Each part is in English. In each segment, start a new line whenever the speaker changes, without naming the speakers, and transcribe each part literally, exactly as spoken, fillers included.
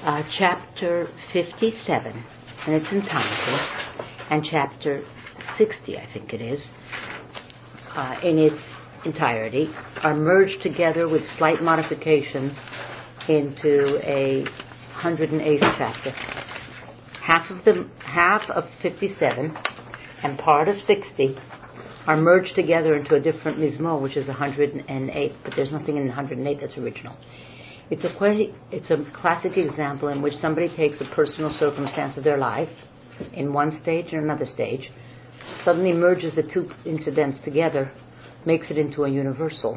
uh, chapter fifty-seven, and it's entitled, and chapter sixty, I think it is, uh, in its entirety, are merged together with slight modifications into a one hundred eighth chapter. Half of the half of fifty-seven and part of sixty are merged together into a different mizmor, which is one hundred eight, but there's nothing in one hundred eight that's original. It's a quite, it's a classic example in which somebody takes a personal circumstance of their life in one stage and another stage, suddenly merges the two incidents together, makes it into a universal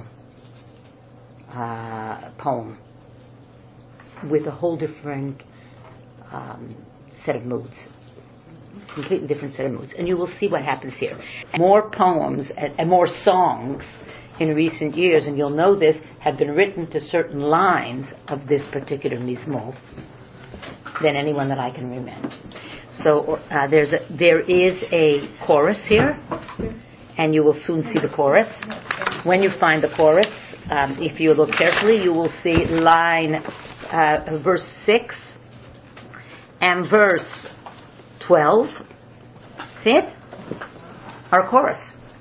uh, poem with a whole different um, set of moods. Completely different set of moods. And you will see what happens here. More poems and, and more songs in recent years, and you'll know this, have been written to certain lines of this particular mizmor than anyone that I can remember. So uh, there's a, there is a chorus here, and you will soon see the chorus. When you find the chorus, um, if you look carefully, you will see line uh, verse six and verse twelve. See it? Our chorus.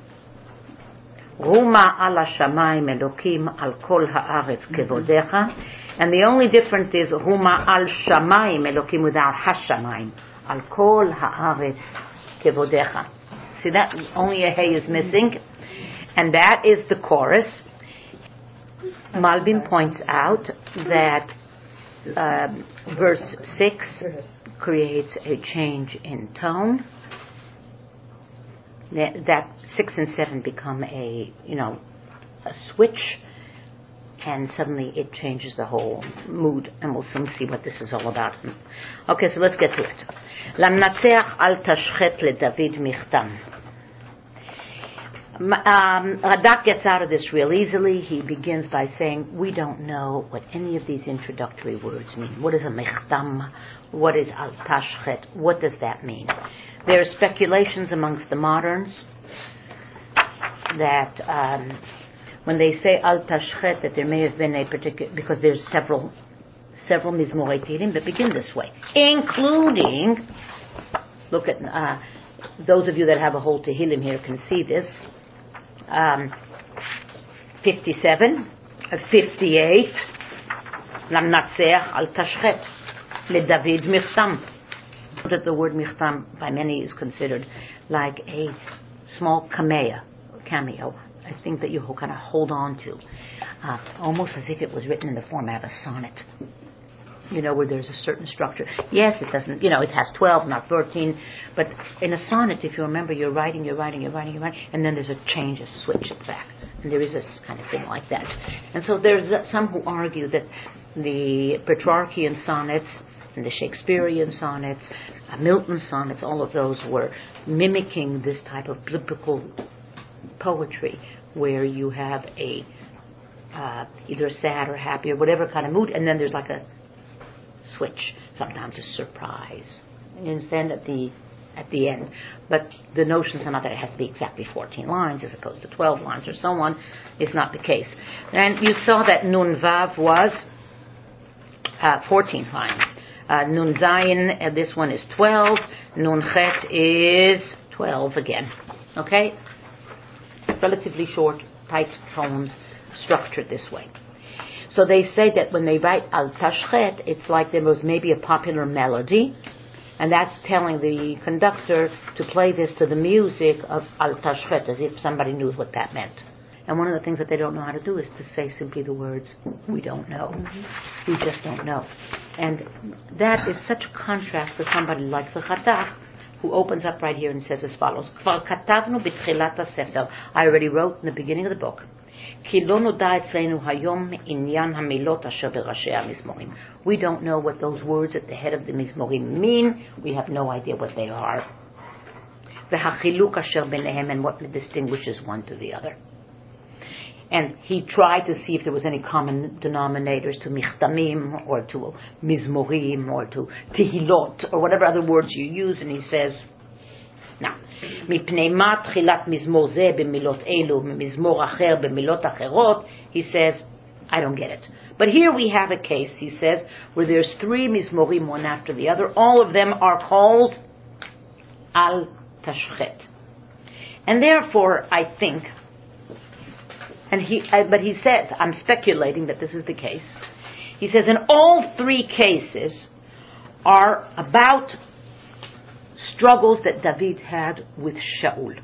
Ruma ala shamayim elokim al kol haaretz kevodecha. And the only difference is Ruma al shamayim elokim without hashamayim. Al kol haaretz kevodecha. See that? Only a hey is missing. And that is the chorus. Malbim points out that uh, verse six creates a change in tone. That, that six and seven become a, you know, a switch, and suddenly it changes the whole mood, and we'll soon see what this is all about. Okay, so let's get to it. Lamnatseach al tashchet le David michtam. Um, Radak gets out of this real easily. He begins by saying, we don't know what any of these introductory words mean. What is a mechtam? What is al tashchet? What does that mean? There are speculations amongst the moderns that um, when they say al tashchet, that there may have been a particular, because there's several several mizmorei Tehillim that begin this way, including, look at uh, those of you that have a whole Tehillim here can see this. Um, fifty-seven, uh, fifty-eight, Lamnatseach al tashchet le David michtam. That the word michtam by many is considered like a small cameo, cameo. I think that you kind of hold on to, uh, almost as if it was written in the format of a sonnet. You know, where there's a certain structure. Yes, it doesn't, you know, it has twelve, not thirteen. But in a sonnet, if you remember, you're writing, you're writing, you're writing, you're writing, and then there's a change, a switch it back. And there is this kind of thing like that. And so there's some who argue that the Petrarchian sonnets and the Shakespearean sonnets, uh, Milton sonnets, all of those were mimicking this type of biblical poetry where you have a uh, either sad or happy or whatever kind of mood, and then there's like a switch, sometimes a surprise. You understand, at the at the end. But the notions are not that it has to be exactly fourteen lines as opposed to twelve lines or so on. Is not the case. And you saw that Nun Vav was uh, fourteen lines. Uh, Nun Zayin, uh, this one is twelve. Nun Chet is twelve again. Okay? Relatively short, tight poems structured this way. So they say that when they write al tashchet, it's like there was maybe a popular melody, and that's telling the conductor to play this to the music of al tashchet, as if somebody knew what that meant. And one of the things that they don't know how to do is to say simply the words, we don't know. Mm-hmm. We just don't know. And that is such a contrast to somebody like the Radak, who opens up right here and says as follows, Kvar katavnu b'tchilat hasefer. I already wrote in the beginning of the book, we don't know what those words at the head of the mizmorim mean. We have no idea what they are. And what distinguishes one to the other. And he tried to see if there was any common denominators to michtamim or to mizmorim or to tehilot or whatever other words you use, and he says, now, מפני מה תחילת מזמור זה במילot elu, מזמור אחר במילot אחרות, he says, I don't get it. But here we have a case, he says, where there's three mizmorim, one after the other. All of them are called al tashchet. And therefore, I think, and he, uh, but he says, I'm speculating that this is the case. He says, in all three cases are about struggles that David had with Shaul.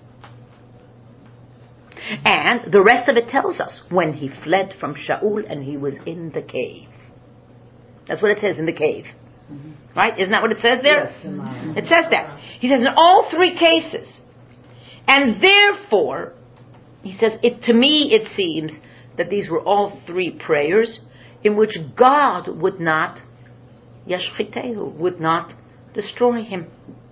And the rest of it tells us when he fled from Shaul and he was in the cave. That's what it says, in the cave. Mm-hmm. Right? Isn't that what it says there? Yes. Mm-hmm. It says that. He says in all three cases. And therefore, he says, it to me it seems that these were all three prayers in which God would not, yashchitehu, would not destroy him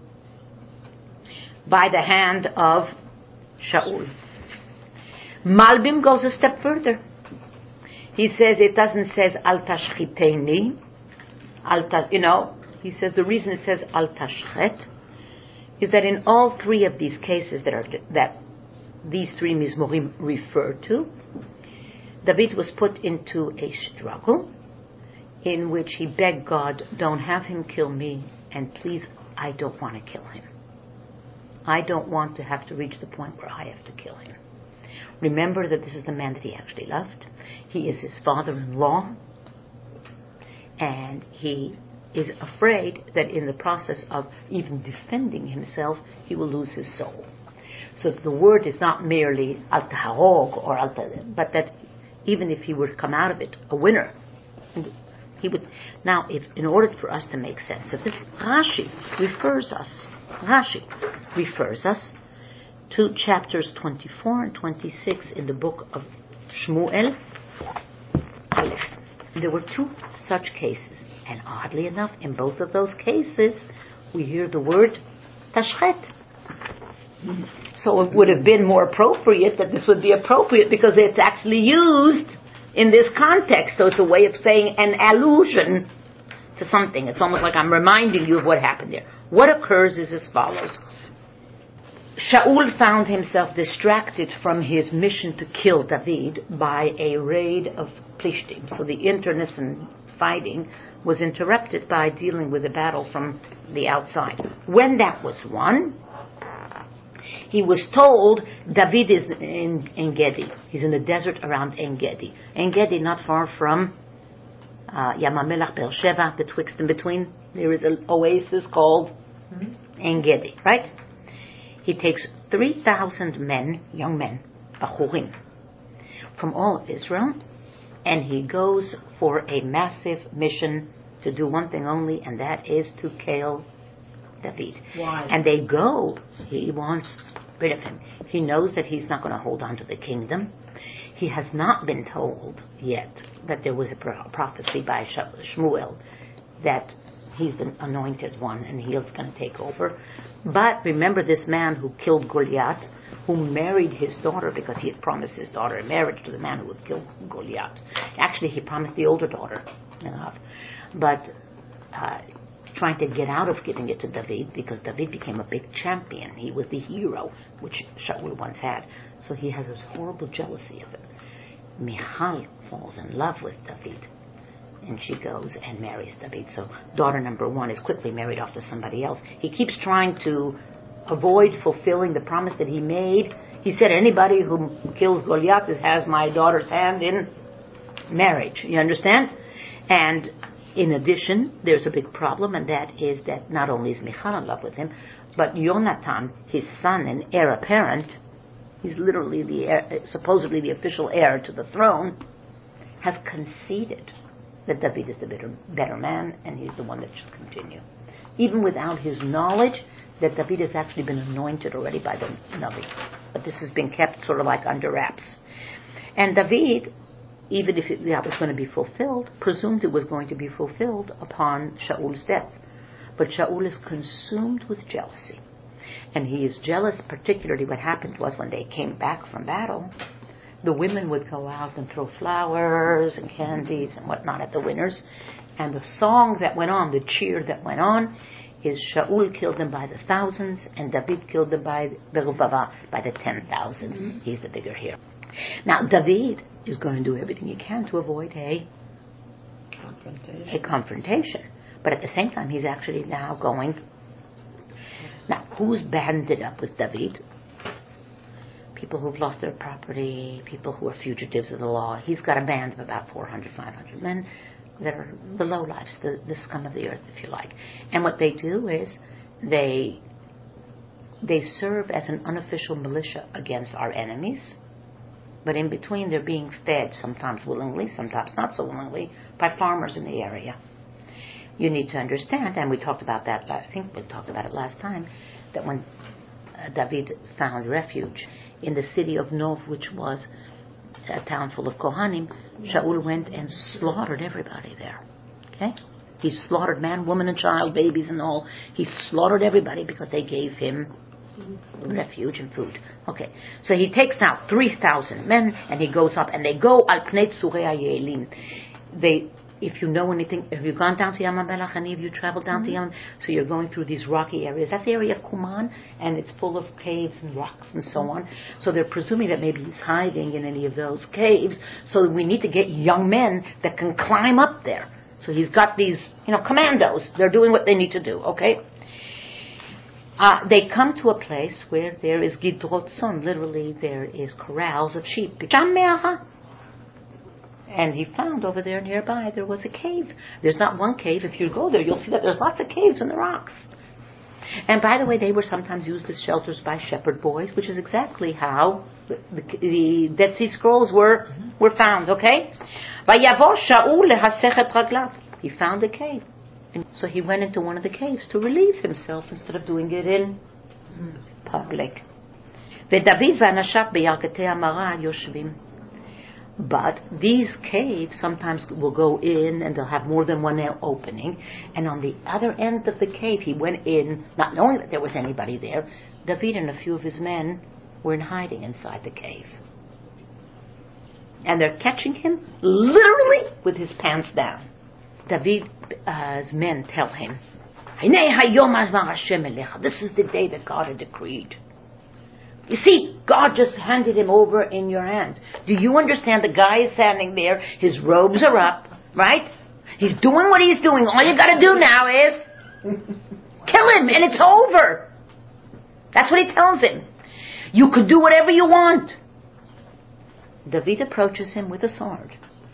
by the hand of Shaul. Malbim goes a step further. He says it doesn't says al tashchiteni, al ta, you know. He says the reason it says al tashchet is that in all three of these cases that are that these three mizmorim refer to, David was put into a struggle in which he begged God, "Don't have him kill me, and please, I don't want to kill him. I don't want to have to reach the point where I have to kill him." Remember that this is the man that he actually loved. He is his father-in-law. And he is afraid that in the process of even defending himself, he will lose his soul. So the word is not merely al taharog or al but that even if he were to come out of it a winner, he would. Now, if in order for us to make sense of this, Rashi refers us. Rashi refers us to chapters twenty-four and twenty-six in the book of Shmuel Aleph. There were two such cases, and oddly enough, in both of those cases, we hear the word tashchet. So it would have been more appropriate that this would be appropriate because it's actually used in this context. So it's a way of saying an allusion to something. It's almost like I'm reminding you of what happened there. What occurs is as follows. Shaul found himself distracted from his mission to kill David by a raid of Plishtim. So the internecine fighting was interrupted by dealing with a battle from the outside. When that was won, he was told David is in En Gedi. He's in the desert around En Gedi. En Gedi, not far from uh, Yam HaMelech, Beersheba, betwixt and between. There is an oasis called En Gedi, right? He takes three thousand men, young men, bachurim, from all of Israel, and he goes for a massive mission to do one thing only, and that is to kill David. Why? And they go, he wants rid of him. He knows that he's not going to hold on to the kingdom. He has not been told yet that there was a prophecy by Shmuel that he's the anointed one and he's going to take over. But remember this man who killed Goliath, who married his daughter because he had promised his daughter in marriage to the man who would kill Goliath. Actually, he promised the older daughter. But uh, trying to get out of giving it to David because David became a big champion. He was the hero, which Shaul once had. So he has this horrible jealousy of it. Michal falls in love with David. And she goes and marries David. So daughter number one is quickly married off to somebody else. He keeps trying to avoid fulfilling the promise that he made. He said, anybody who kills Goliath has my daughter's hand in marriage. You understand? And in addition, there's a big problem, and that is that not only is Michal in love with him, but Yonatan, his son and heir apparent, he's literally the heir, supposedly the official heir to the throne, has conceded that David is the better, better man, and he's the one that should continue. Even without his knowledge that David has actually been anointed already by the Navi. But this has been kept sort of like under wraps. And David, even if it, that was going to be fulfilled, presumed it was going to be fulfilled upon Shaul's death. But Shaul is consumed with jealousy. And he is jealous, particularly what happened was when they came back from battle, the women would go out and throw flowers and candies and whatnot at the winners. And the song that went on, the cheer that went on, is Shaul killed them by the thousands and David killed them by Berubava, by the ten thousands. Mm-hmm. He's the bigger hero. Now, David is going to do everything he can to avoid a
confrontation.
a confrontation. But at the same time, he's actually now going. Now, who's banded up with David? People who've lost their property, people who are fugitives of the law. He's got a band of about four hundred, five hundred men that are the lowlifes, the, the scum of the earth, if you like. And what they do is they they serve as an unofficial militia against our enemies, but in between they're being fed, sometimes willingly, sometimes not so willingly, by farmers in the area. You need to understand, and we talked about that, I think we talked about it last time, that when uh, David found refuge in the city of Nov, which was a town full of Kohanim, Shaul went and slaughtered everybody there. Okay? He slaughtered man, woman, and child, babies and all. He slaughtered everybody because they gave him refuge and food. Okay, so he takes now three thousand men and he goes up and they go al pnei tzurei hayelim. They, if you know anything, have you gone down to Yam HaMelech? Any of you traveled down mm-hmm. to Yam? So you're going through these rocky areas. That's the area of Kuman, and it's full of caves and rocks and so on. So they're presuming that maybe he's hiding in any of those caves. So we need to get young men that can climb up there. So he's got these, you know, commandos. They're doing what they need to do. Okay. Uh, they come to a place where there is gidrot son. Literally, there is corrals of sheep. And he found over there nearby there was a cave. There's not one cave. If you go there, you'll see that there's lots of caves in the rocks. And by the way, they were sometimes used as shelters by shepherd boys, which is exactly how the, the, the Dead Sea Scrolls were were found. Okay. He found a cave. And so he went into one of the caves to relieve himself instead of doing it in public. But these caves sometimes will go in and they'll have more than one opening. And on the other end of the cave, he went in, not knowing that there was anybody there. David and a few of his men were in hiding inside the cave. And they're catching him literally with his pants down. David's uh, men tell him, this is the day that God had decreed. You see, God just handed him over in your hands. Do you understand? The guy is standing there, his robes are up, right? He's doing what he's doing. All you got to do now is kill him and it's over. That's what he tells him. You could do whatever you want. David approaches him with a sword.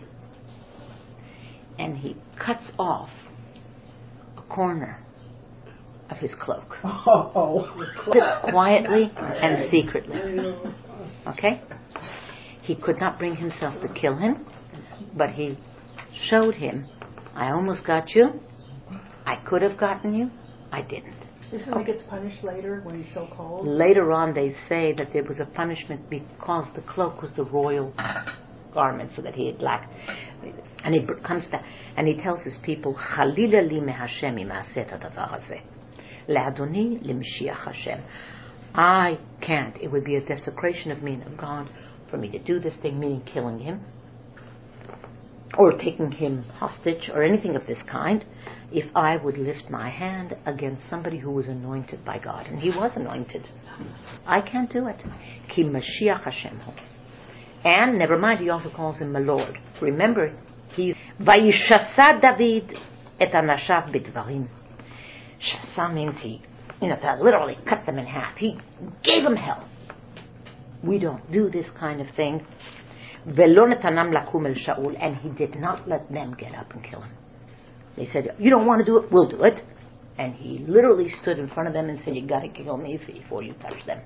And he cuts off a corner of his cloak. Oh. Quietly and secretly. Okay? He could not bring himself to kill him, but he showed him, I almost got you. I could have gotten you. I didn't.
This is when he gets punished later when he's so cold?
Later on they say that there was a punishment because the cloak was the royal garment, so that he had lacked. And he comes back and he tells his people, Chalila li meHashem ima'aseh hadavar hazeh, le'adoni le'mashiach Hashem. I can't. It would be a desecration of me and of God for me to do this thing, meaning killing him or taking him hostage or anything of this kind, if I would lift my hand against somebody who was anointed by God. And he was anointed. I can't do it. Ki Mashiach Hashem. And never mind, he also calls him my Lord. Remember, he Vayishasa David et anashav bidvarim. Shasa means he, you know, to literally cut them in half. He gave them hell. We don't do this kind of thing. Velo netanam lakum el Shaul, and he did not let them get up and kill him. They said, you don't want to do it, we'll do it. And he literally stood in front of them and said, you got to kill me before you touch them.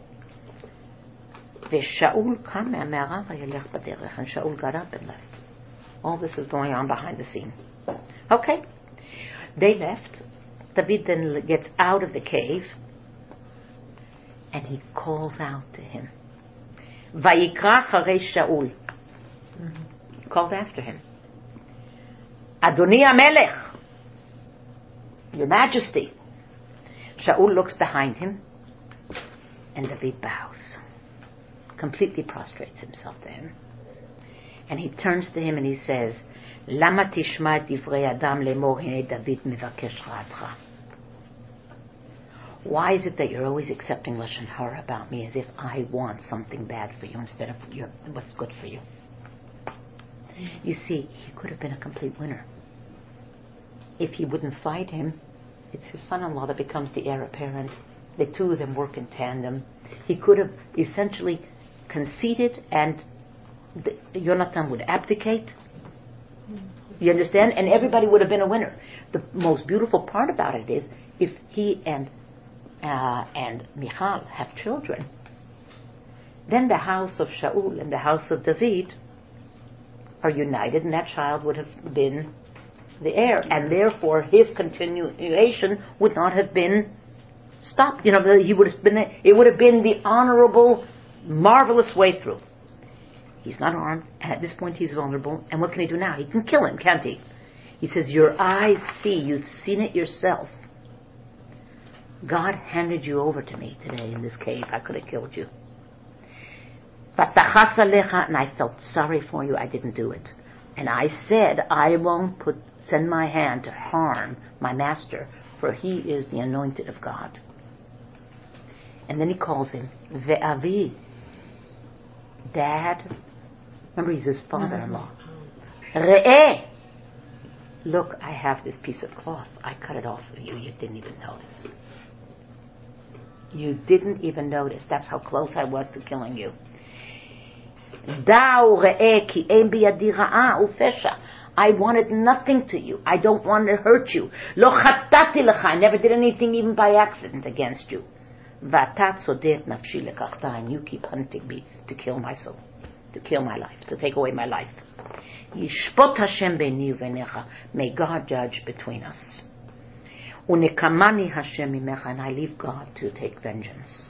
ושאול קם מהמערה וילך בדרך, and Shaul got up and left. All this is going on behind the scene. Okay, they left. David then gets out of the cave and he calls out to him. ויקרא אחרי שאול. He called after him. אדוני המלך, Your Majesty. Shaul looks behind him and David bows. Completely prostrates himself to him. And he turns to him and he says, Lama tishma et divrei adam lemor hine David mevakesh ra'atcha. Why is it that you're always accepting Lashon Hara about me as if I want something bad for you instead of your, what's good for you? You see, he could have been a complete winner. if he wouldn't fight him, it's his son-in-law that becomes the heir apparent. The two of them work in tandem. He could have essentially conceded, and the, Jonathan would abdicate. You understand? And everybody would have been a winner. The most beautiful part about it is, if he and uh, and Michal have children, then the house of Shaul and the house of David are united, and that child would have been the heir, and therefore his continuation would not have been stopped. You know, he would have been. It would have been the honorable, marvelous way through. He's not armed, and at this point he's vulnerable. And what can he do now? He can kill him, can't he? He says, "Your eyes see. You've seen it yourself. God handed you over to me today in this cave. I could have killed you. And I felt sorry for you. I didn't do it. And I said, I won't put send my hand to harm my master, for he is the anointed of God." And then he calls him Ve'avi, Dad. Remember, he's his father-in-law. Re'eh, look, I have this piece of cloth. I cut it off of you. You didn't even notice. You didn't even notice. That's how close I was to killing you. Da'u re'eh ki ein biyadi ra'a ufesha. I wanted nothing to you. I don't want to hurt you. Lo chatati lecha. I never did anything even by accident against you. V'ata tzodeh nafshi lekachta. And you keep hunting me to kill my soul, to kill my life, to take away my life. Yishpot Hashem beini u'beinecha. May God judge between us. Unekamani Hashem imecha. And I leave God to take vengeance.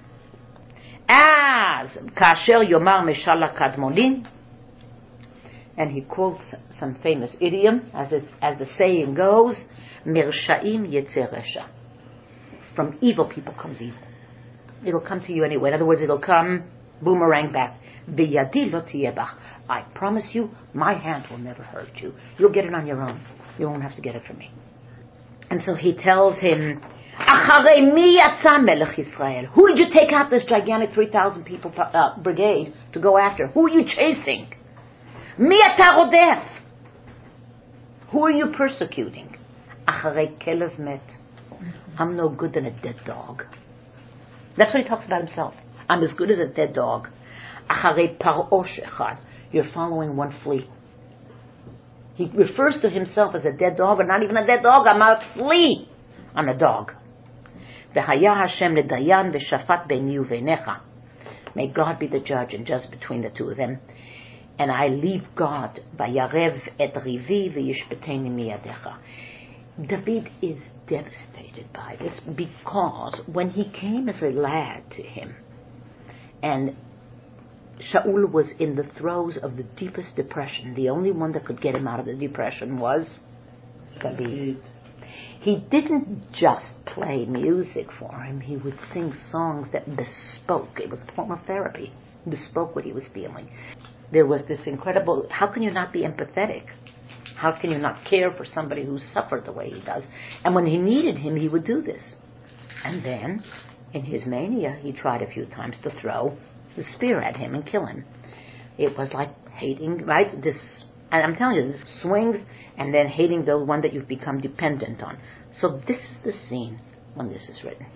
As kasher yomar meshala kadmonin. And he quotes some famous idiom, as it, as the saying goes, Mirshaim yetzer resha. From evil people comes evil. It'll come to you anyway. In other words, it'll come boomerang back. Biyadi lo tiyeh bach. I promise you, my hand will never hurt you. You'll get it on your own. You won't have to get it from me. And so he tells him, Acharei mi yatsa melech Yisrael. Who did you take out this gigantic three thousand people uh, brigade to go after? Who are you chasing? Mi ata rodef. Who are you persecuting? Acharei kelev met. I'm no good than a dead dog. That's what he talks about himself. I'm as good as a dead dog. Acharei parosh echad. You're following one flea. He refers to himself as a dead dog, or not even a dead dog. I'm a flea. I'm a dog. V'haya Hashem ledayan v'shafat beini u'beinecha. May God be the judge and judge between the two of them. And I leave God. Vayarev et rivi v'yishpeteni miyadecha. David is devastated by this, because when he came as a lad to him, and Shaul was in the throes of the deepest depression, the only one that could get him out of the depression was David. He didn't just play music for him, he would sing songs that bespoke, it was a form of therapy, bespoke what he was feeling. There was this incredible, how can you not be empathetic? How can you not care for somebody who suffered the way he does? And when he needed him, he would do this. And then, in his mania, he tried a few times to throw the spear at him and kill him. It was like hating, right? This, and I'm telling you, this swings and then hating the one that you've become dependent on. So this is the scene when this is written.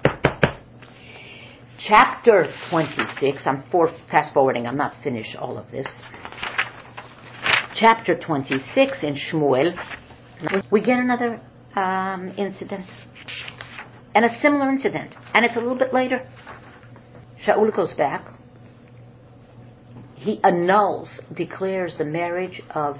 Chapter twenty-six, I'm for, fast forwarding, I'm not finished all of this. Chapter twenty-six in Shmuel, we get another um, incident. And a similar incident. And it's a little bit later. Shaul goes back. He annuls, declares the marriage of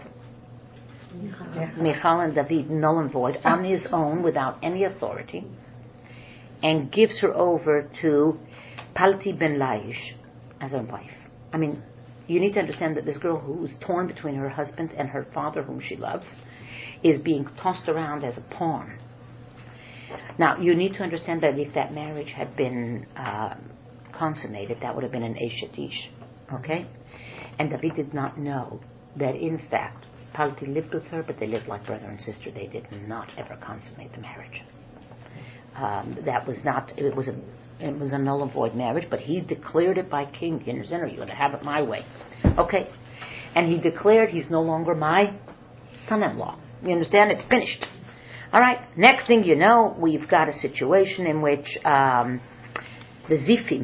Michal and David null and void on his own without any authority, and gives her over to Palti ben Laish as a wife. I mean, you need to understand that this girl who is torn between her husband and her father, whom she loves, is being tossed around as a pawn. Now, you need to understand that if that marriage had been uh, consummated, that would have been an Eshet Ish. Okay? And David did not know that, in fact, Palti lived with her, but they lived like brother and sister. They did not ever consummate the marriage. Um, that was not, it was a It was a null and void marriage, but he declared it by king. You're going to have it my way. Okay. And he declared he's no longer my son-in-law. You understand? It's finished. All right, next thing you know, we've got a situation in which um, the Zifim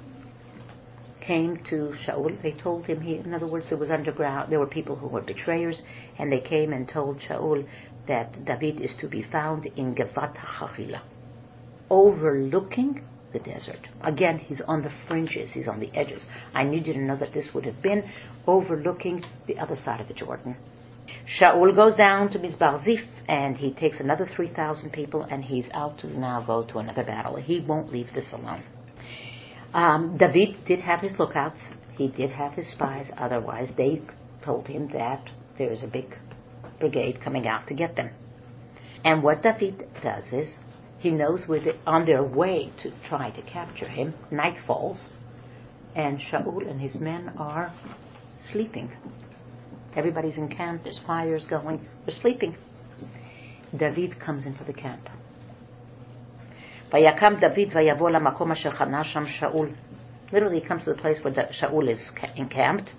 came to Shaul. They told him, he, in other words, there was underground, there were people who were betrayers, and they came and told Shaul that David is to be found in Gevat HaChavila, overlooking the desert. Again, he's on the fringes, he's on the edges. I need you to know that this would have been overlooking the other side of the Jordan. Shaul goes down to Mizbar Zif, and he takes another three thousand people, and he's out to now go to another battle. He won't leave this alone. Um, David did have his lookouts. He did have his spies. Otherwise, they told him that there is a big brigade coming out to get them. And what David does is, he knows where they're on their way to try to capture him. Night falls, and Shaul and his men are sleeping. Everybody's in camp. There's fires going. They're sleeping. David comes into the camp. Vayakam David vayavo lamakom asher chana sham Shaul. Literally, he comes to the place where Shaul is encamped,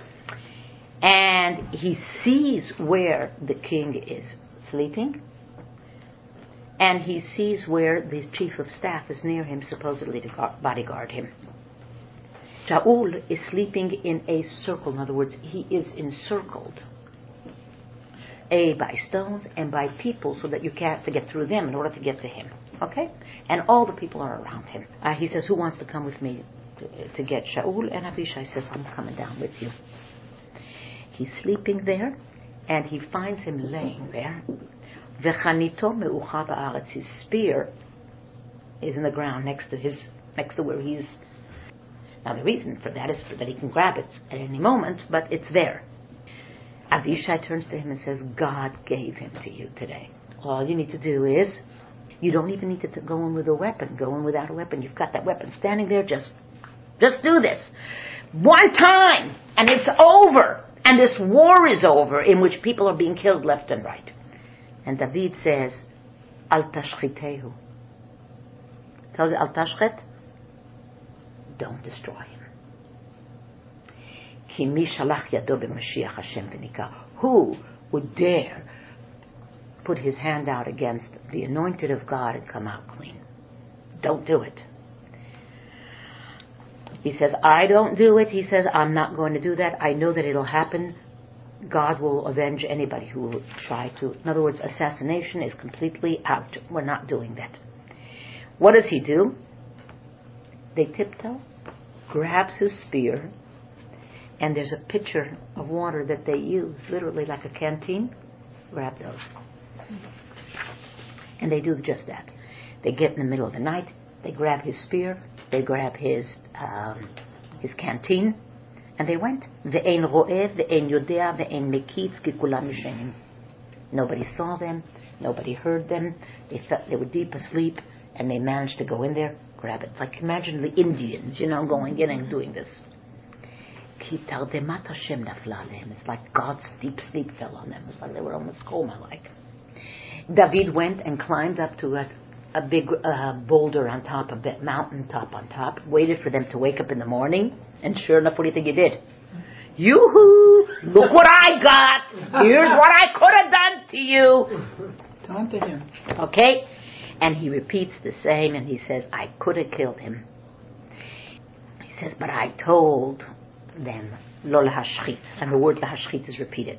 and he sees where the king is sleeping, and he sees where the chief of staff is near him, supposedly to bodyguard him. Shaul is sleeping in a circle. In other words, he is encircled, A, by stones and by people, so that you can't have to get through them in order to get to him. Okay? And all the people are around him. Uh, he says, who wants to come with me to, to get Shaul? And Abishai says, I'm coming down with you. He's sleeping there, and he finds him laying there. V'chanito me'ucha ba'aretz. His spear is in the ground next to his, next to where he's. Now the reason for that is that he can grab it at any moment, but it's there. Avishai turns to him and says, God gave him to you today. All you need to do is, you don't even need to go in with a weapon. Go in without a weapon. You've got that weapon standing there. Just, just do this. One time, and it's over. And this war is over, in which people are being killed left and right. And David says, Al tashchitehu. Tells you, Al tashchet, don't destroy him. Ki mi shalach yado b'Mashiach Hashem v'nikah. Who would dare put his hand out against the anointed of God and come out clean? Don't do it. He says, I don't do it. He says, I'm not going to do that. I know that it'll happen. God will avenge anybody who will try to. In other words, assassination is completely out. We're not doing that. What does he do? They tiptoe, grabs his spear, and there's a pitcher of water that they use, literally like a canteen. Grab those. And they do just that. They get in the middle of the night, they grab his spear, they grab his um, his canteen, and they went. Ve'ein ro'eh, ve'ein yodea, ve'ein mekitz, ki kulam yishenim. Nobody saw them, nobody heard them. They felt they were deep asleep, and they managed to go in there, grab it. Like, imagine the Indians, you know, going in and doing this. Ki tardemat Hashem nafla alehem. It's like God's deep sleep fell on them. It's like they were almost coma-like. David went and climbed up to a, a big uh, boulder on top of that mountain top on top, waited for them to wake up in the morning, and sure enough, what do you think he did? Yoo-hoo! Look what I got! Here's what I could have done to you!
Taunting him.
Okay? And he repeats the same, and he says, I could have killed him. He says, but I told them, lo lahashchit. And the word lahashchit is repeated.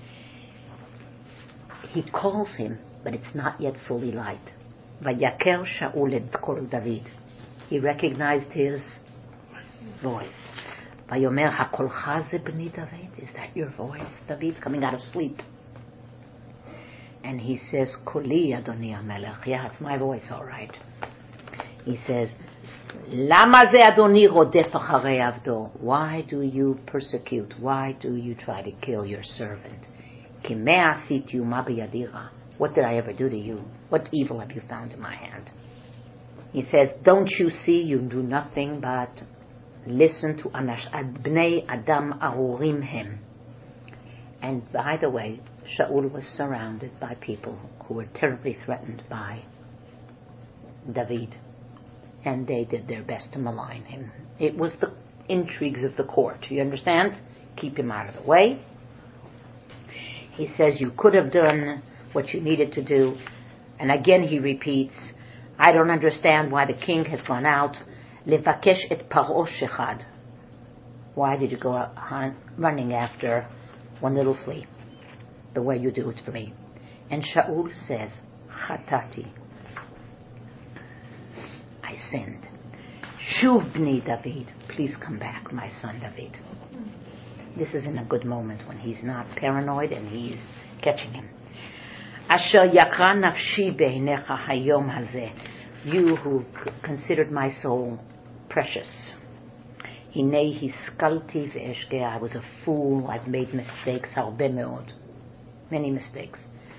He calls him, but it's not yet fully light. Vayaker Shaul et kol David. He recognized his voice. Vayomer hakolcha ze b'ni David. Is that your voice, David, coming out of sleep? And he says, Koli Adoni HaMelech. Yeah, it's my voice, all right. He says, Lama ze Adoni rodef acharei avdo. Why do you persecute? Why do you try to kill your servant? Ki me asiti uma b'yadira. What did I ever do to you? What evil have you found in my hand? He says, don't you see you do nothing but listen to Bnei Adam Arurim Hem. And by the way, Shaul was surrounded by people who were terribly threatened by David. And they did their best to malign him. It was the intrigues of the court. You understand? Keep him out of the way. He says, you could have done what you needed to do. And again he repeats, I don't understand why the king has gone out. Levakesh et paro shechad. Why did you go out running after one little flea, the way you do it for me? And Shaul says, Chatati, I sinned. Shuv bni David, please come back, my son David. This is in a good moment when he's not paranoid and he's catching him. Asher yakra nafshi beinecha hayom hazeh, you who considered my soul precious. Hinei hiskalti ve'eshgeh, I was a fool, I've made mistakes, harbe meod, many mistakes.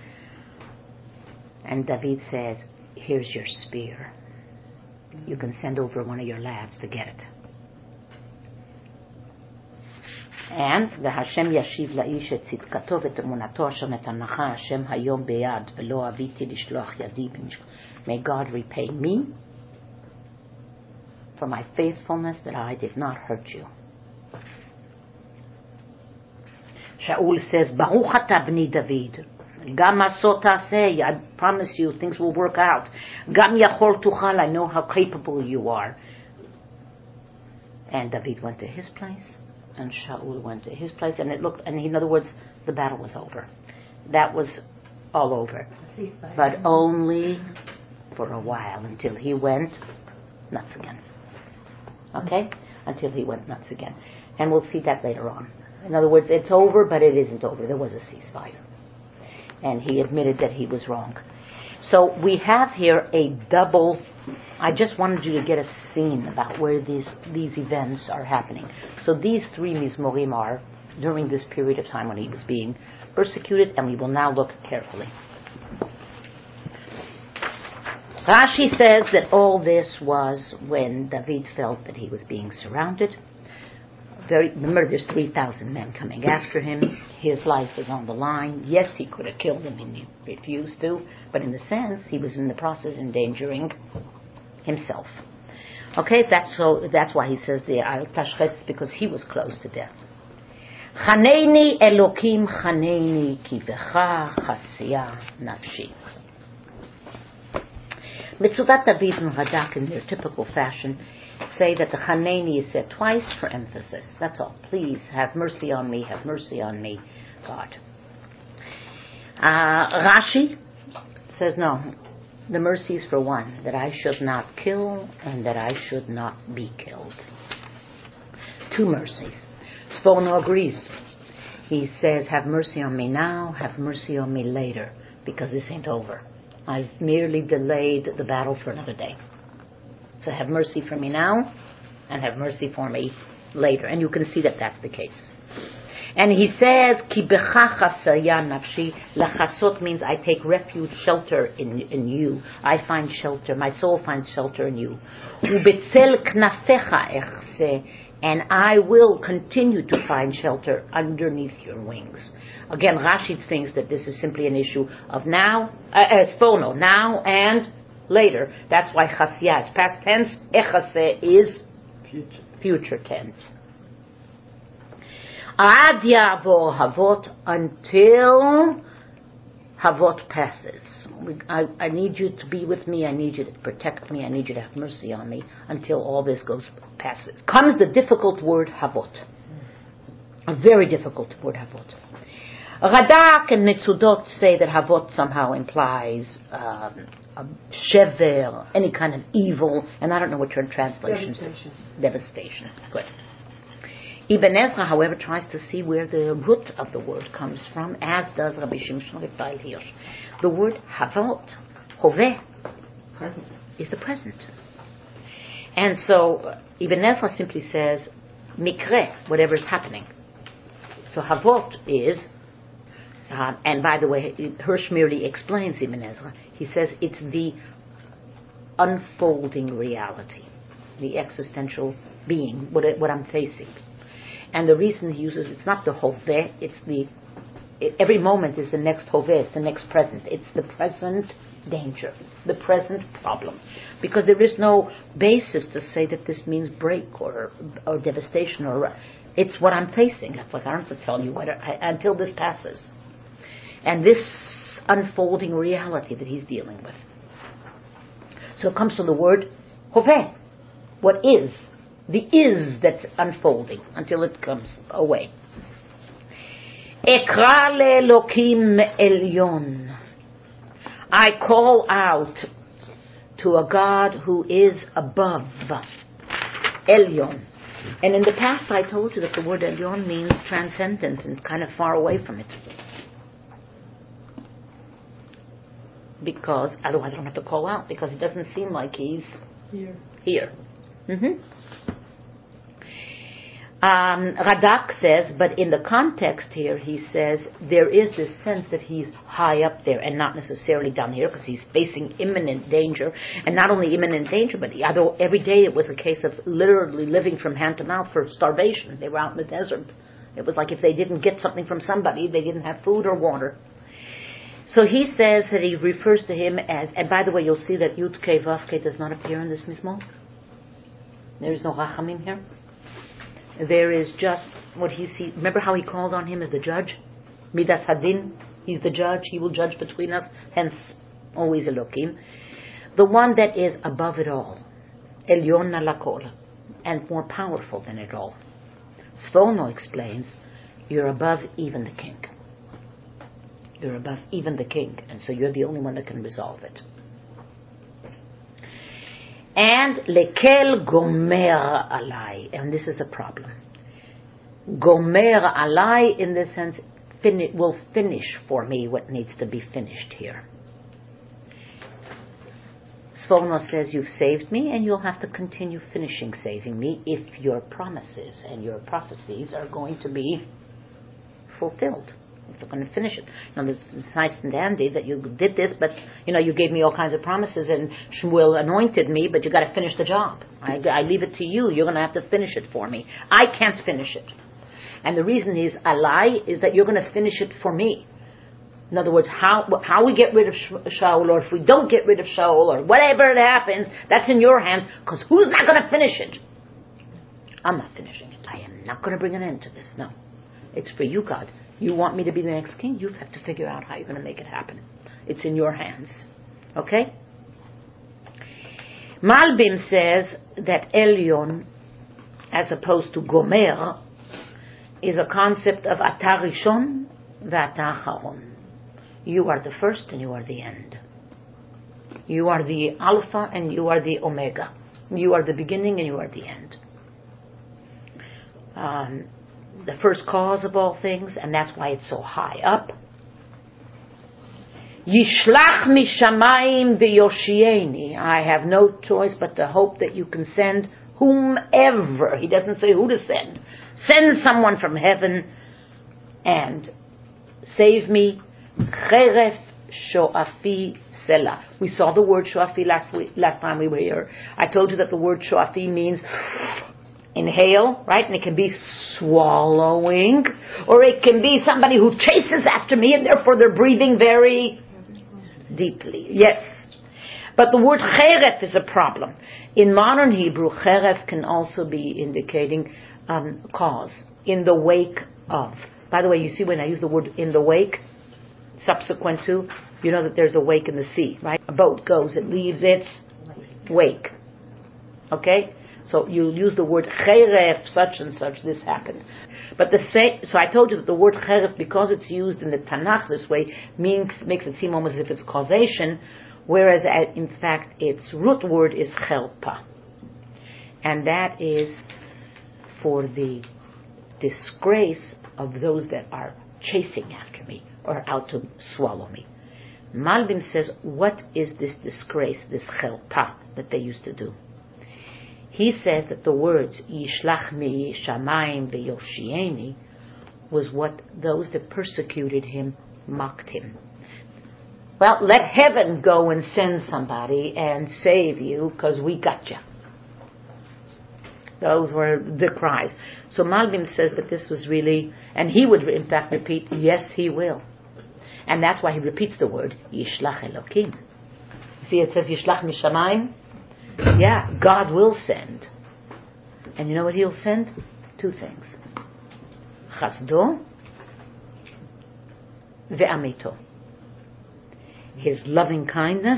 And David says, here's your spear. You can send over one of your lads to get it. And the Hashem yashiv la'ish et tzidkato v'temunato asher netanacha Hashem hayom beyad v'lo aviti lishloach yadi b'mishkan. May God repay me for my faithfulness that I did not hurt you. Shaul says, Baruch ata bni David. Gam asot taseh, I promise you things will work out. Gam yachol tuchal, I know how capable you are. And David went to his place, and Shaul went to his place, and it looked, and in other words, the battle was over. That was all over. But only for a while, until he went nuts again. Okay? Until he went nuts again. And we'll see that later on. In other words, it's over, but it isn't over. There was a ceasefire. And he admitted that he was wrong. So we have here a double. I just wanted you to get a scene about where these these events are happening. So these three mizmorim are during this period of time when he was being persecuted, and we will now look carefully. Rashi says that all this was when David felt that he was being surrounded. Very, remember, there's three thousand men coming after him. His life was on the line. Yes, he could have killed them and he refused to, but in the sense, he was in the process endangering himself. Okay, that's so. That's why he says the al tashchetz, because he was close to death. Chaneini Elokim chaneini kivecha chasya nafshi. Mitzudat David and Radak, in their typical fashion, say that the Chaneni is said twice for emphasis. That's all. Please have mercy on me, have mercy on me, God. Uh, Rashi says no. The mercy is for one, that I should not kill and that I should not be killed. Two mercies. Sforno agrees. He says, have mercy on me now, have mercy on me later, because this ain't over. I've merely delayed the battle for another day. So have mercy for me now, and have mercy for me later. And you can see that that's the case. And he says, Ki becha chasaya nafshi. Lachasot means I take refuge, shelter in, in you. I find shelter. My soul finds shelter in you. Ubetzel knafecha echse. And I will continue to find shelter underneath your wings. Again, Rashi thinks that this is simply an issue of now, uh, sfono, now and later. That's why chasya is past tense, echase is future, future tense. Ad yavor havot, until havot passes. I, I need you to be with me. I need you to protect me. I need you to have mercy on me until all this goes passes. Comes the difficult word havot. A very difficult word havot. Radak and Mitzudot say that havot somehow implies um, a shever, any kind of evil, and I don't know what your translation
Devastation.
is. Devastation. Good. Ibn Ezra, however, tries to see where the root of the word comes from, as does Rabbi Shimshon Raphael Hirsch. The word havot, hoveh,
Present.
is the present. And so uh, Ibn Ezra simply says, mikre, whatever is happening. So havot is, uh, and by the way, Hirsch merely explains Ibn Ezra. He says it's the unfolding reality, the existential being, what, it, what I'm facing. And the reason he uses, it's not the hoveh, it's the, it, every moment is the next hoveh, it's the next present. It's the present danger, the present problem. Because there is no basis to say that this means break or or devastation, or it's what I'm facing. It's like I don't have to tell you what, I, until this passes. And this unfolding reality that he's dealing with. So it comes from the word hoveh, what is, the is that's unfolding until it comes away. Ekra le'elokim elyon. I call out to a God who is above. Elyon. And in the past I told you that the word elyon means transcendent and kind of far away from it. Because otherwise I don't have to call out, because it doesn't seem like he's
here.
Here. Mm-hmm. Um, Radak says, but in the context here, he says there is this sense that he's high up there and not necessarily down here, because he's facing imminent danger, and not only imminent danger, but he, although every day it was a case of literally living from hand to mouth for starvation. They were out in the desert. It was like if they didn't get something from somebody, they didn't have food or water. So he says that he refers to him as, and by the way, you'll see that Yud Kei Vav Kei does not appear in this Mizmor. There is no Rachamim here. There is just what he sees. Remember how he called on him as the judge? Midas Hadin. He's the judge. He will judge between us. Hence, always Elokim. The one that is above it all. Elyon Lakol. And more powerful than it all. Sforno explains, you're above even the king. You're above even the king. And so you're the only one that can resolve it. And lekel gomer alai, and this is a problem. Gomer alai, in the sense, fin- will finish for me what needs to be finished here. Sforno says, you've saved me, and you'll have to continue finishing saving me if your promises and your prophecies are going to be fulfilled. If you're going to finish it. Now, it's nice and dandy that you did this, but, you know, you gave me all kinds of promises and Shmuel anointed me, but you got to finish the job. I, I leave it to you. You're going to have to finish it for me. I can't finish it. And the reason is, alai, is that you're going to finish it for me. In other words, how how we get rid of Shaul, or if we don't get rid of Shaul, or whatever it happens, that's in your hands, because who's not going to finish it? I'm not finishing it. I am not going to bring an end to this. No. It's for you, God. You want me to be the next king? You have to figure out how you're going to make it happen. It's in your hands. Okay? Malbim says that Elyon, as opposed to Gomer, is a concept of Ata Rishon v'Ata Acharon. You are the first and you are the end. You are the Alpha and you are the Omega. You are the beginning and you are the end. Um... the first cause of all things, and that's why it's so high up. Yishlach mishamayim v'yoshieni. I have no choice but to hope that you can send whomever. He doesn't say who to send. Send someone from heaven and save me. Cheref shoafi selah. We saw the word shoafi last week, last time we were here. I told you that the word shoafi means inhale, right? And it can be swallowing, or it can be somebody who chases after me and therefore they're breathing very deeply. Yes. But the word cheref is a problem. In modern Hebrew, cheref can also be indicating um, cause, in the wake of. By the way, you see when I use the word in the wake, subsequent to, you know that there's a wake in the sea, right? A boat goes, it leaves its wake. Okay? So you use the word cheref, such and such, this happened. But the same, so I told you that the word cheref, because it's used in the Tanakh this way, means makes it seem almost as if it's causation, whereas in fact its root word is chelpa. And that is for the disgrace of those that are chasing after me or out to swallow me. Malbim says, what is this disgrace, this chelpa that they used to do? He says that the words Yishlach mi shamayim v'yoshieni was what those that persecuted him mocked him. Well, let heaven go and send somebody and save you, because we got you. Those were the cries. So Malbim says that this was really, and he would in fact repeat, yes, he will. And that's why he repeats the word Yishlach Elokim. See, it says Yishlach mi shamayim. Yeah, God will send. And you know what he'll send? Two things. Chasdo ve'amito. His loving kindness,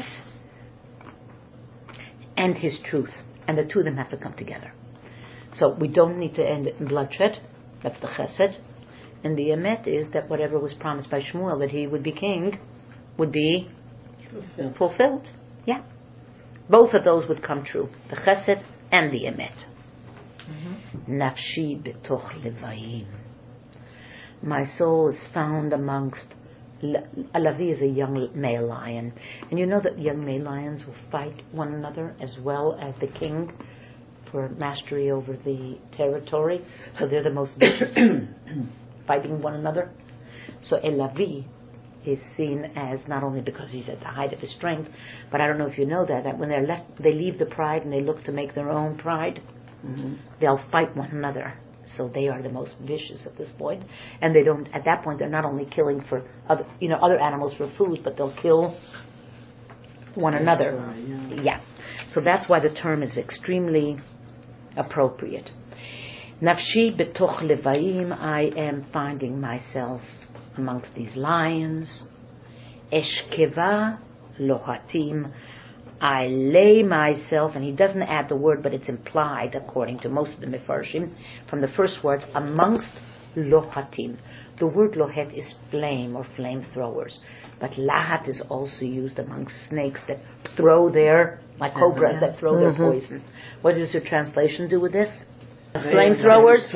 and His truth. And the two of them have to come together. So we don't need to end it in bloodshed. That's the chesed. And the emet is that whatever was promised by Shmuel, that he would be king, would be fulfilled. fulfilled. Yeah. Both of those would come true. The chesed and the emet. Nafshi betoch levayim. My soul is found amongst... A lavi is a young male lion. And you know that young male lions will fight one another as well as the king for mastery over the territory. So they're the most vicious, fighting one another. So a lavi is seen as not only because he's at the height of his strength, but I don't know if you know that, that when they're left, they leave the pride and they look to make their own pride, mm-hmm. they'll fight one another. So they are the most vicious at this point, and they don't. At that point, they're not only killing for other, you know, other animals for food, but they'll kill one another. Yeah. yeah. So that's why the term is extremely appropriate. Nafshi betoch levayim. I am finding myself amongst these lions. Eshkeva lohatim. I lay myself, and he doesn't add the word, but it's implied, according to most of the Mefarshim, from the first words, amongst lohatim. The word lohet is flame or flamethrowers, but lahat is also used amongst snakes that throw their, like cobras that throw mm-hmm. their poison. What does your translation do with this? Flamethrowers?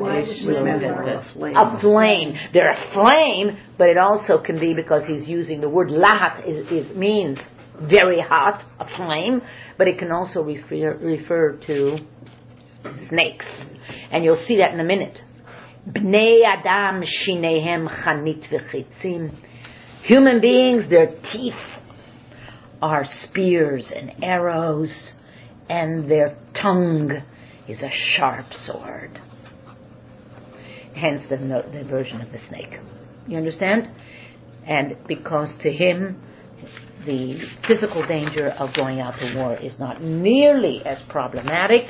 A flame. They're a flame, but it also can be, because he's using the word lahat, is, is means very hot, a flame, but it can also refer, refer to snakes. And you'll see that in a minute. Bnei Adam shinehem chanit v'chitzim. Human beings, their teeth are spears and arrows, and their tongue is a sharp sword. Hence the, the version of the snake. You understand? And because to him, the physical danger of going out to war is not nearly as problematic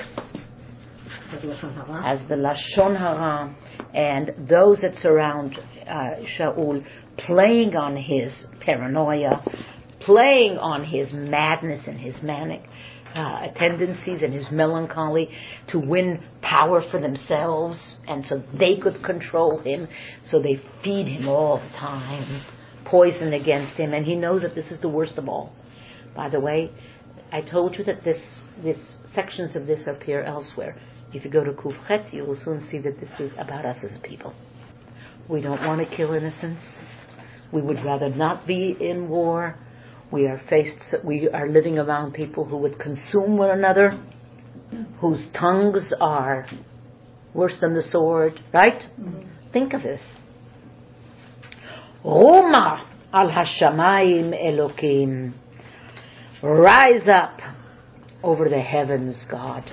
as the Lashon Hara and those that surround uh, Shaul, playing on his paranoia, playing on his madness and his manic uh, tendencies and his melancholy to win power for themselves, and so they could control him, so they feed him all the time, poison against him, and he knows that this is the worst of all. By the way, I told you that this, this sections of this appear elsewhere. If you go to Kufchet, you will soon see that this is about us as a people. We don't want to kill innocents. We would rather not be in war. We are faced. We are living around people who would consume one another, whose tongues are worse than the sword. Right? Mm-hmm. Think of this. Roma al hashamayim Elokim. Rise up over the heavens, God.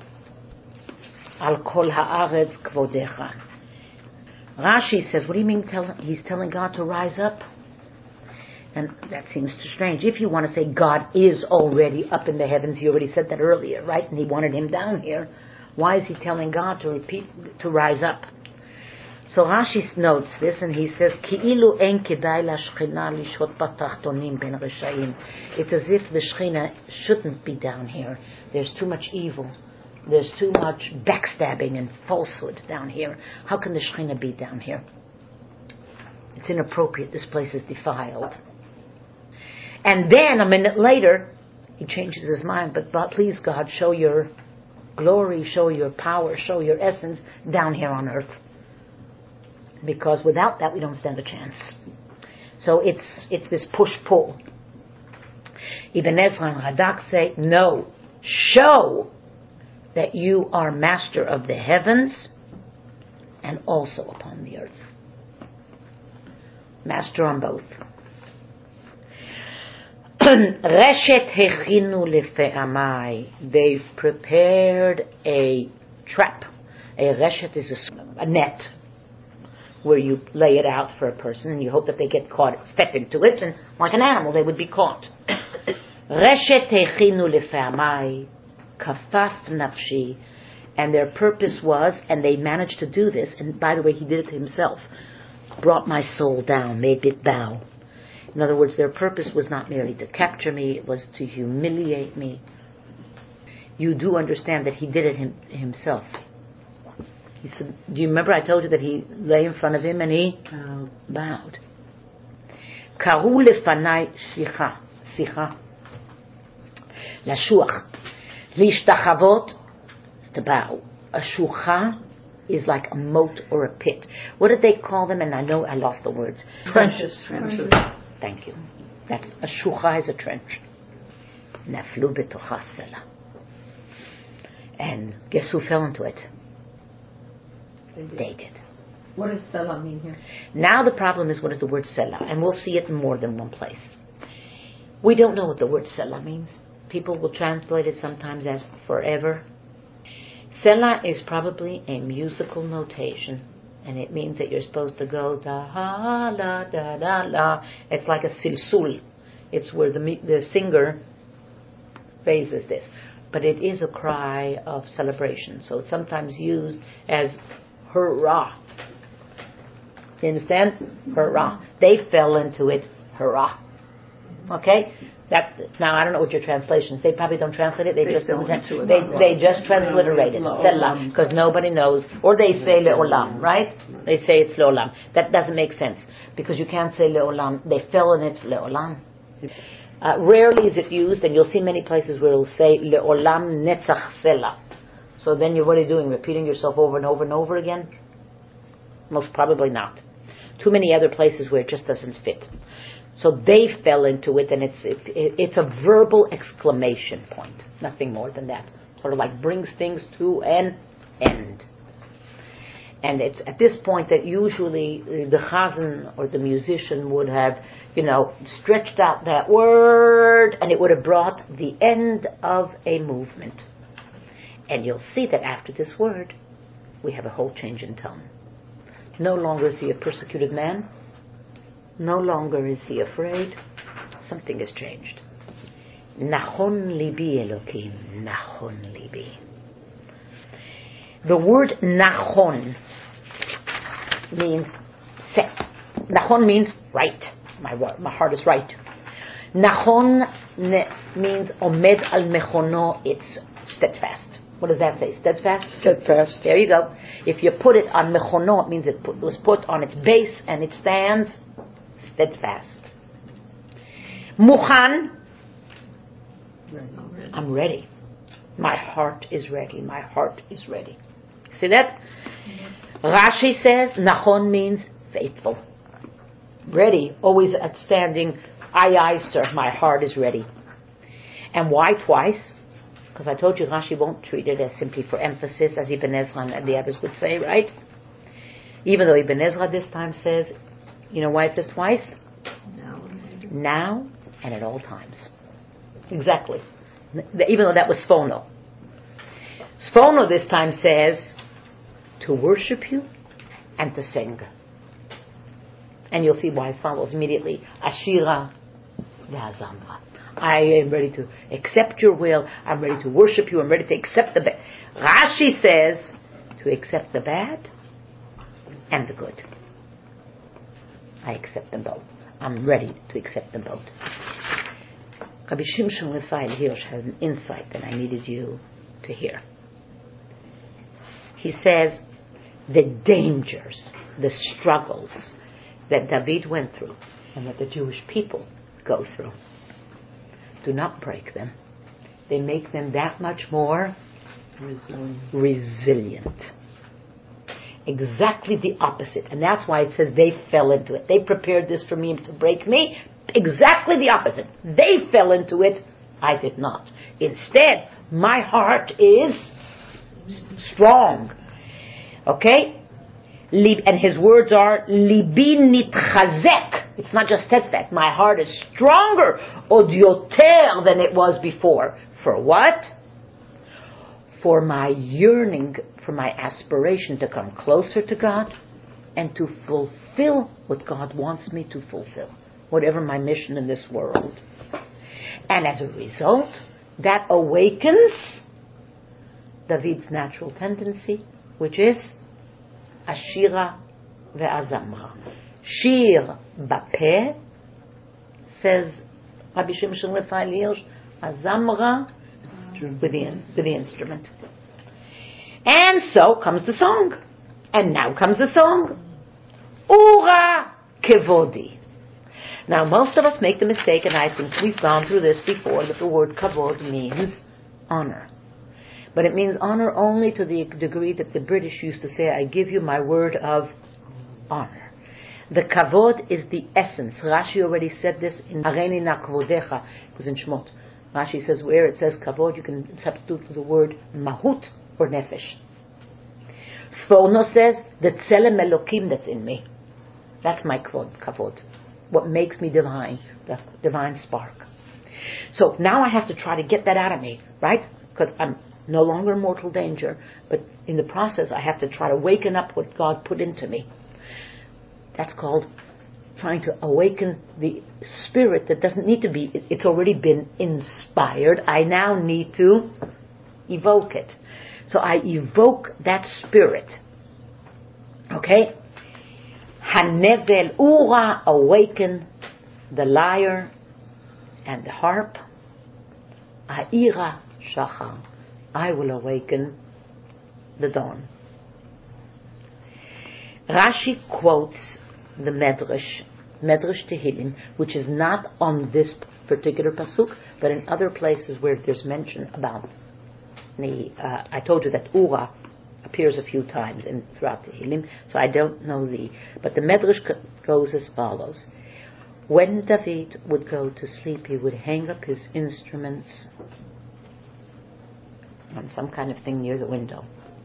Al kol haaretz kvodecha. Rashi says, what do you mean tell, he's telling God to rise up? And that seems too strange. If you want to say God is already up in the heavens, you already said that earlier, right? And he wanted him down here. Why is he telling God to repeat, to rise up? So Rashi notes this, and he says, Ki'ilu en kedai lashchina lishot batachtonim ben reshayim. It's as if the Shechina shouldn't be down here. There's too much evil. There's too much backstabbing and falsehood down here. How can the Shechina be down here? It's inappropriate. This place is defiled. And then a minute later, he changes his mind. But, but please, God, show your glory, show your power, show your essence down here on earth. Because without that, we don't stand a chance. So it's it's this push-pull. Ibn Ezra and Radak say, no, show that you are master of the heavens and also upon the earth. Master on both. Reshet hechinu lefe'amai. They've prepared a trap. A reshet is a, a net where you lay it out for a person and you hope that they get caught, step into it, and like an animal they would be caught. Reshet hechinu lefe'amai. Kafaf nafshi. And their purpose was, and they managed to do this, and by the way, he did it to himself, brought my soul down, made it bow. In other words, their purpose was not merely to capture me, it was to humiliate me. You do understand that he did it him, himself. He said, do you remember I told you that he lay in front of him and he
Um,
bowed. Karu lefanai shicha, sicha, lashuach, lishtachavot, to bow. A shucha is like a moat or a pit. What did they call them? And I know I lost the words.
trenches. Trenches.
Thank you. That's a shucha is a trench. Naflu betocha sela. And guess who fell into it?
They did.
They did.
What does Selah mean here?
Now the problem is, what is the word selah? And we'll see it in more than one place. We don't know what the word selah means. People will translate it sometimes as forever. Selah is probably a musical notation, and it means that you're supposed to go da ha la da da la. It's like a silsul. It's where the the singer raises this, but it is a cry of celebration. So it's sometimes used as hurrah. You understand? Hurrah. They fell into it. Hurrah. Okay? That, now I don't know what your translations. They probably don't translate it. They,
They
just
don't
trans-
into it.
they they just transliterate it. Selah, because nobody knows. Or they say leolam, right? They say it's leolam. That doesn't make sense because you can't say leolam. They fell in it leolam. Uh, rarely is it used, and you'll see many places where it'll say leolam netzach selah. So then you're what are you doing? Repeating yourself over and over and over again? Most probably not. Too many other places where it just doesn't fit. So they fell into it, and it's it, it's a verbal exclamation point, nothing more than that. Sort of like brings things to an end. And it's at this point that usually the chazan or the musician would have, you know, stretched out that word, and it would have brought the end of a movement. And you'll see that after this word, we have a whole change in tone. No longer is he a persecuted man. No longer is he afraid. Something has changed. Nachon libi Elokim, nachon libi. The word nachon means set. Nachon means right. My my heart is right. Nachon ne, means omed al mechono. It's steadfast. What does that say? Steadfast?
Steadfast.
There you go. If you put it on mechono, it means it put, was put on its base and it stands steadfast. Mukhan. I'm ready. My heart is ready. My heart is ready. See that? Rashi says Nachon means faithful. Ready, always at standing. Aye, aye, sir. My heart is ready. And why twice? Because I told you Rashi won't treat it as simply for emphasis, as Ibn Ezra and the others would say, right? Even though Ibn Ezra this time says, you know why it says twice?
Now.
Now and at all times. Exactly. Even though that was Sfono. Sfono this time says to worship you and to sing. And you'll see why it follows immediately. Ashira ve'azamra. I am ready to accept your will. I'm ready to worship you. I'm ready to accept the bad. Rashi says to accept the bad and the good. I accept them both. I'm ready to accept them both. Rabbi Shimshon Raphael Hirsch has an insight that I needed you to hear. He says the dangers, the struggles that David went through and that the Jewish people go through, do not break them. They make them that much more
Resilient.
resilient. Exactly the opposite. And that's why it says they fell into it. They prepared this for me to break me. Exactly the opposite. They fell into it. I did not. Instead, my heart is strong. Okay? And his words are, Libi nitchazek. It's not just steadfast. My heart is stronger, od yoter, than it was before. For what? For my yearning, for my aspiration to come closer to God and to fulfill what God wants me to fulfill, whatever my mission in this world. And as a result, that awakens David's natural tendency, which is Ashira ve'azamra. Shir bapeh says Rabbi Shimshon Raphael Hirsch, a zamra with the, with the instrument. And so comes the song. And now comes the song. Ura kevodi. Now most of us make the mistake, and I think we've gone through this before, that the word kavod means honor. But it means honor only to the degree that the British used to say, I give you my word of honor. The kavod is the essence. Rashi already said this in Areni na kavodecha. It was in Shemot. Rashi says where it says kavod, you can substitute the word mahut or nefesh. Sforno says the tzelem elokim that's in me. That's my kavod. kavod. What makes me divine, the divine spark. So now I have to try to get that out of me, right? Because I'm no longer in mortal danger, but in the process I have to try to waken up what God put into me. That's called trying to awaken the spirit that doesn't need to be, it's already been inspired. I now need to evoke it. So I evoke that spirit. Okay? Hanevel Ura, awaken the lyre and the harp. Aira Shachar, I will awaken the dawn. Rashi quotes the Medrash, Medrash Tehillim, which is not on this particular pasuk, but in other places where there's mention about the. Uh, I told you that Ura appears a few times in throughout Tehillim, so I don't know the. But the Medrash goes as follows: when David would go to sleep, he would hang up his instruments on some kind of thing near the window.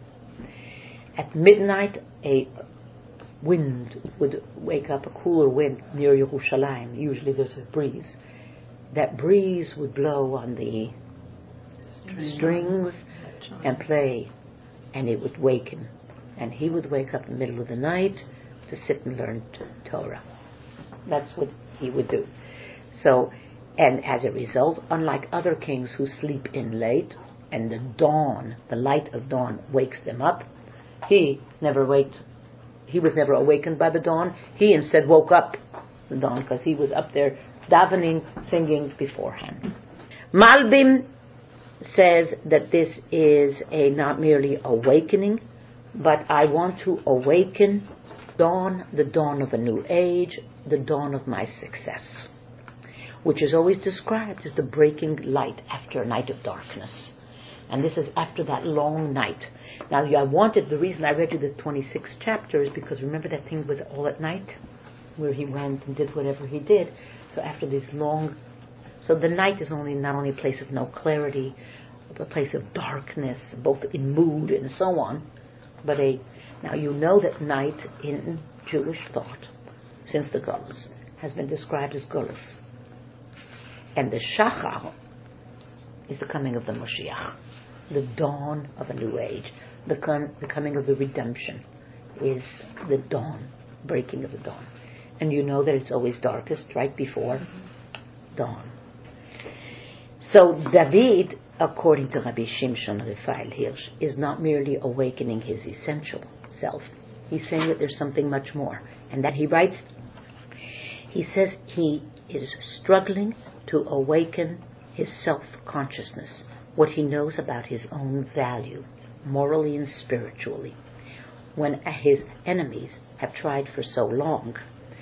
At midnight, a wind would wake up, a cooler wind near Yerushalayim. Usually there's a breeze. That breeze would blow on the strings, strings and play, and it would wake him. And he would wake up in the middle of the night to sit and learn Torah. That's what he would do. So, and as a result, unlike other kings who sleep in late, and the dawn, the light of dawn wakes them up, he never waked He was never awakened by the dawn. He instead woke up the dawn because he was up there davening, singing beforehand. Malbim says that this is a not merely awakening, but I want to awaken dawn, the dawn of a new age, the dawn of my success, which is always described as the breaking light after a night of darkness. And this is after that long night. Now, I wanted, the reason I read you the twenty-sixth chapter is because remember that thing was all at night, where he went and did whatever he did. So after this long, so the night is only not only a place of no clarity, but a place of darkness, both in mood and so on. But a now you know that night in Jewish thought, since the Gullus, has been described as Gullus, and the Shachar is the coming of the Moshiach. The dawn of a new age, the, con- the coming of the redemption is the dawn, breaking of the dawn. And you know that it's always darkest right before dawn. So David, according to Rabbi Shimshon Raphael Hirsch, is not merely awakening his essential self. He's saying that there's something much more. And that he writes, he says he is struggling to awaken his self-consciousness, what he knows about his own value, morally and spiritually, when his enemies have tried for so long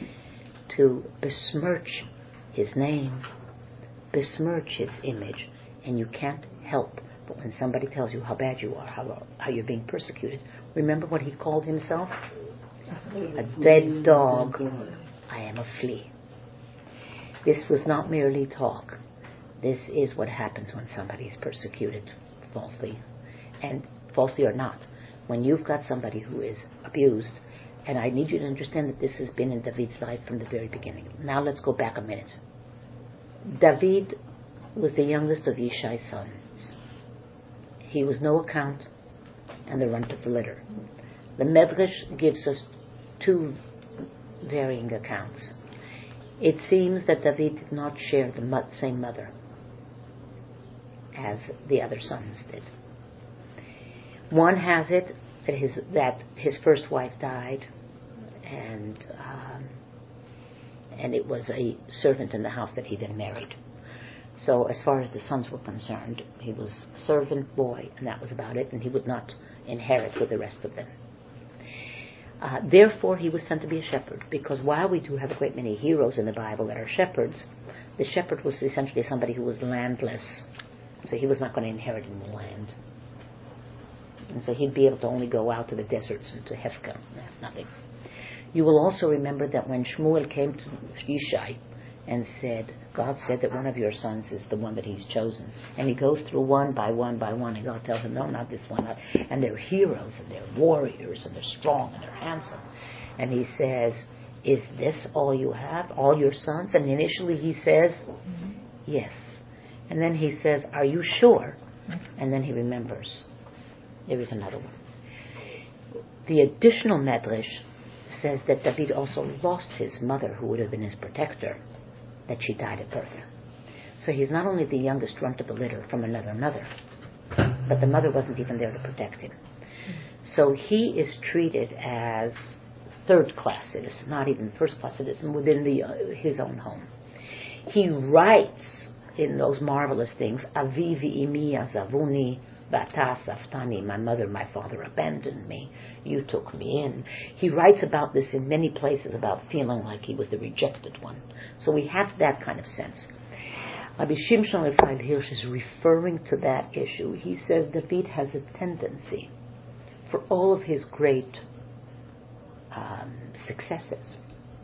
to besmirch his name, besmirch his image, and you can't help but when somebody tells you how bad you are, how, how you're being persecuted, remember what he called himself? A dead dog. I am a flea. This was not merely talk. This is what happens when somebody is persecuted falsely, and falsely or not. When you've got somebody who is abused, and I need you to understand that this has been in David's life from the very beginning. Now let's go back a minute. David was the youngest of Yishai's sons. He was no account and the runt of the litter. The Medrash gives us two varying accounts. It seems that David did not share the same mother as the other sons did. One has it that his that his first wife died, and um, and it was a servant in the house that he then married. So as far as the sons were concerned, he was a servant boy, and that was about it, and he would not inherit with the rest of them. Uh, therefore, he was sent to be a shepherd, because while we do have a great many heroes in the Bible that are shepherds, the shepherd was essentially somebody who was landless, so he was not going to inherit in the land. And so he'd be able to only go out to the deserts and to Hefka, nothing. You will also remember that when Shmuel came to Yishai and said, God said that one of your sons is the one that he's chosen. And he goes through one by one by one, and God tells him, no, not this one. Not. And they're heroes, and they're warriors, and they're strong, and they're handsome. And he says, is this all you have, all your sons? And initially he says, mm-hmm. yes. And then he says, are you sure? Mm-hmm. And then he remembers, there is another one. The additional Medrash says that David also lost his mother, who would have been his protector, that she died at birth. So he's not only the youngest runt of the litter from another mother, but the mother wasn't even there to protect him. So he is treated as third-class citizen, not even first-class citizen, within the, uh, his own home. He writes in those marvelous things, Avi v'imi azavuni v'ata saftani, my mother, my father abandoned me, you took me in. He writes about this in many places, about feeling like he was the rejected one. So we have that kind of sense. Rabbi Shimshon Raphael Hirsch is referring to that issue. He says David has a tendency, for all of his great um, successes,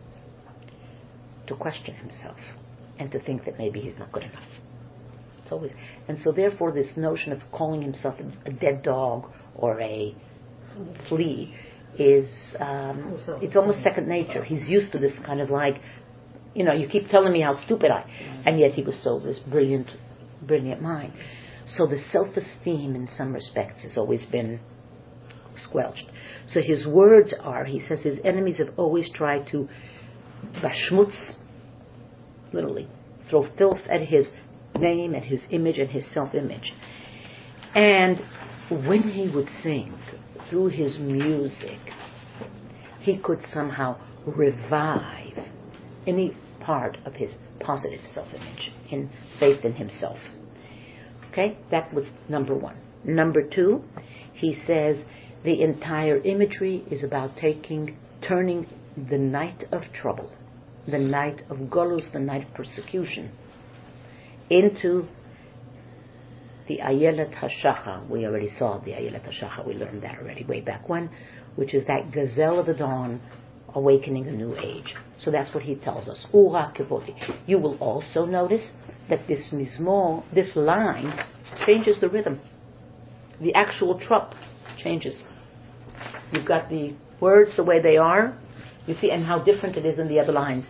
to question himself and to think that maybe he's not good enough. It's always, and so therefore this notion of calling himself a, a dead dog or a flea is um, it's almost second nature. He's used to this kind of like, you know, you keep telling me how stupid I, and yet he was so this brilliant, brilliant mind. So the self-esteem in some respects has always been squelched. So his words are, he says his enemies have always tried to vashmutz, literally, throw filth at his name and his image and his self-image. And when he would sing through his music, he could somehow revive any part of his positive self-image in faith in himself. Okay, that was number one. Number two, he says the entire imagery is about taking, turning the night of trouble, the night of golus, the night of persecution, into the Ayelet HaShachar. We already saw the Ayelet HaShachar. We learned that already way back when, which is that gazelle of the dawn awakening a new age. So that's what he tells us. Ura kevodi. You will also notice that this mizmor, this line, changes the rhythm. The actual trop changes. You've got the words the way they are, you see, and how different it is in the other lines.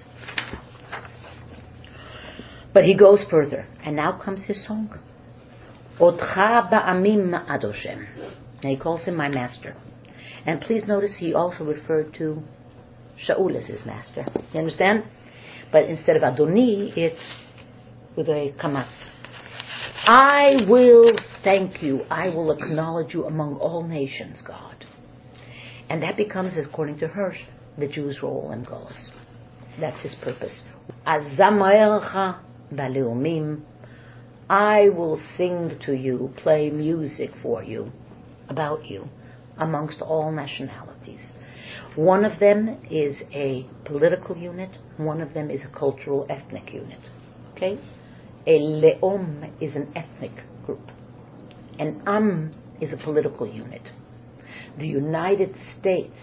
But he goes further, and now comes his song. Otcha ba'amim adoshem. Now he calls him my master. And please notice he also referred to Shaul as his master. You understand? But instead of Adoni, it's with a kamatz. I will thank you. I will acknowledge you among all nations, God. And that becomes, according to Hirsch, the Jews' role in Golus. That's his purpose. Azamaelcha Baleumim, I will sing to you, play music for you, about you, amongst all nationalities. One of them is a political unit, one of them is a cultural ethnic unit. Okay? A leom is an ethnic group. An am is a political unit. The United States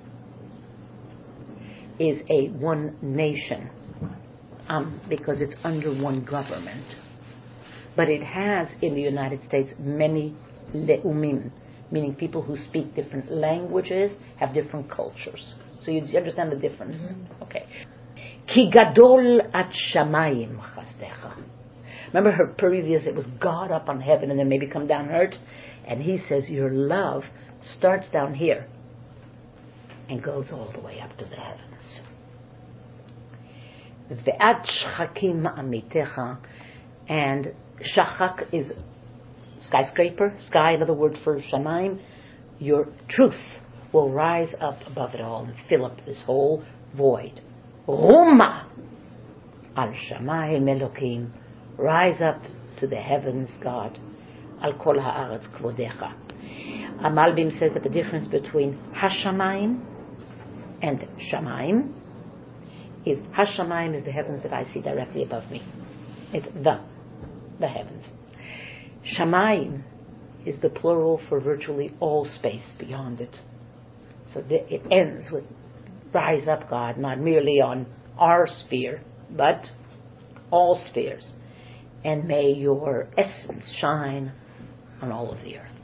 is a one nation. Um, because it's under one government. But it has, in the United States, many leumim, meaning people who speak different languages, have different cultures. So you understand the difference? Mm-hmm. Okay. Ki gadol at shamayim chasdecha. Remember her previous, it was God up on heaven and then maybe come down earth. And he says your love starts down here and goes all the way up to the heavens. Ve'at shchakim amitecha, and shachak is skyscraper, sky, another word for shamayim. Your truth will rise up above it all and fill up this whole void. Ruma al shamayim Elokim, rise up to the heavens, God. Al kol haaretz kvodecha. A Malbim says that the difference between Hashamayim and Shamayim is Hashamayim is the heavens that I see directly above me. It's the, the heavens. Shamayim is the plural for virtually all space beyond it. So it ends with rise up, God, not merely on our sphere, but all spheres. And may your essence shine on all of the earth.